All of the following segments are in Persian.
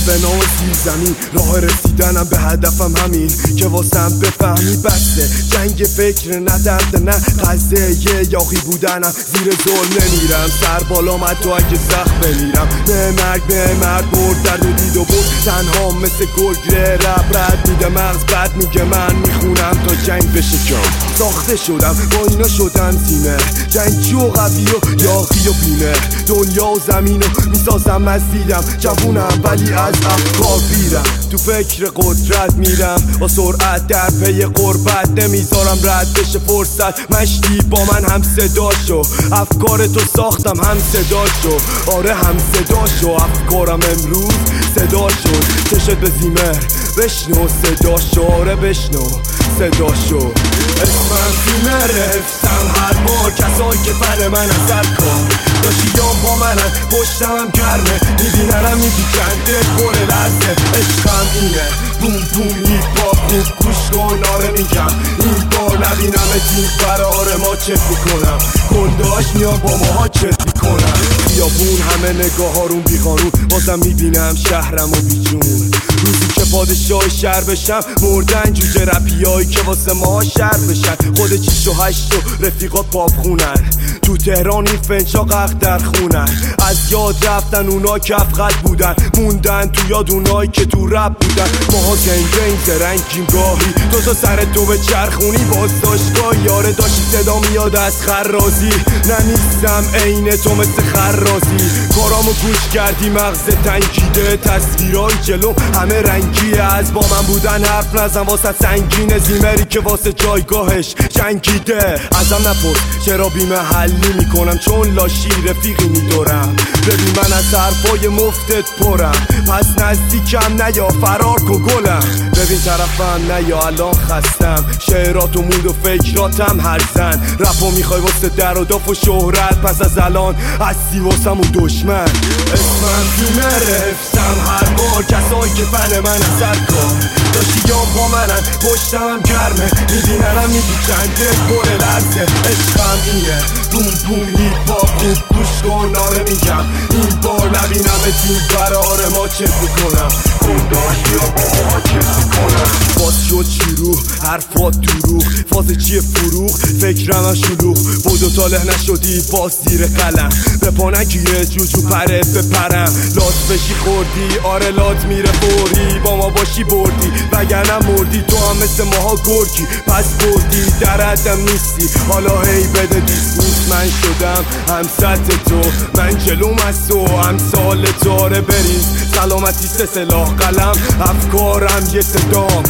به نام زمین راه رسیدنم به هدفم همین که واسم بفهمی بسته جنگ فکر نه درد نه قضیه یاقی بودنم زیر ظلم نمیرم سر بالا تو اگه سخت بمیرم به مرگ برد درد و دید و بود تنها مثل گرگه رب رد میده مغز بد میگه من میخونم تا جنگ بشه کام ساخته شدم با اینا شدم تیمه جنگی و قوی و یاقی و بیمه دنیا و زمین و میسازم از دیدم جوونم ولی از افکار بیرم تو فکر قدرت میرم با سرعت در پی قربت نمیذارم رد بشه فرصت مشتی با من هم صدا شو افکار تو ساختم هم صدا شو آره هم صدا شو افکارم امروز صدا شد چشت به زیمر بشنو صدا شو آره بشنو صدا شو اسمم زیمر حفظم هر بار کسایی که فن من اثر کن داشتی یا با منن پشتم گرمه میبیننم میپیچن دل پر لرزه عشقم اینه بوم بوم هیپ هاپ خوب گوش کن آره میگم این بار نبینم تیم فرار ما چت میکنم گنداش میان با ماها چت میکنم خیابون همه نگاه هارون بی قانون بازم میبینم شهرم و بیجون روزی که پادشاه شهر بشم مردن جوجه رپیایی که واسه ما شهر بشن خود 6 و 8 و رفیقات پاپ خونن تو تهران این فنچا قق در خونن از یاد رفتن اونا که افقد بودن موندن تو یاد اونایی که تو رپ بودن ماها گنگ زرنگیم گاهی تو تا سر تو به چرخونی باز داشتگاه یاره داشتی صدا میاد از خرازی نه نیستم عین تو مثل خرازی کارامو گوش کردی مغز تنکیده تصویرای جلو همه رنگیه از با من بودن حرف نزن واسه سنگینه زیمری که واسه جایگاهش جنگیده ازم نپرس چرا بیمه حلی میکنم چون لاشی رفیقی میدارم ببین من از حرفای مفتت پرم پس نزدیکم نه یا فرار کو گلم ببین طرفم نه یا الان خستم شعرات و مود و فکراتم هرزن رپو میخوای واسه در و داف و شهرت پس از الان هستی واسم و دشمن اسمم زیمر حفظم هر بار کسایی که فن من اثر کن داشتی یا با منن پشتم گرمه میبیننم میپیچن دل پر لرزه عشقم اینه بوم بوم هیپ هاپ خوب گوش کن آره میگم این بار نبینم تیم فرار ما چت میکنم گنداش یا با ما چت میکنم باز شد شروع حرفات دروغ فاز چیه فروغ فکرم هم شلوغ بودو تاله نشدی باز زیر قلم به پا نگیره جوجو پره بپرم لات بشی خوردی آره لات میره فوری با ما باشی بردی وگرنه مردی تو هم مثل ماها گرگی پس بردی در حدم نیستی حالا هی بده دیسمیس من شدم همسط تو من جلوم از تو امثال تو آره بریز سلامتی سه سلاح قلم افکارم یه صدام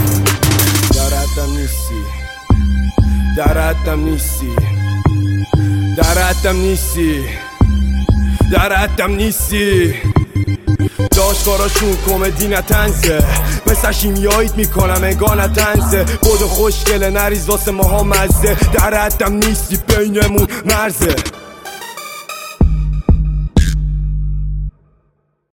در حدم نیستی در حدم نیستی در حدم نیستی در حدم نیستی داشکاراشون کمدی نتنزه مثل شیمیاییت میکنم انگار نتنزه بود خوشگله نریز واسه ماها مزه در حدم نیستی بینمون مرزه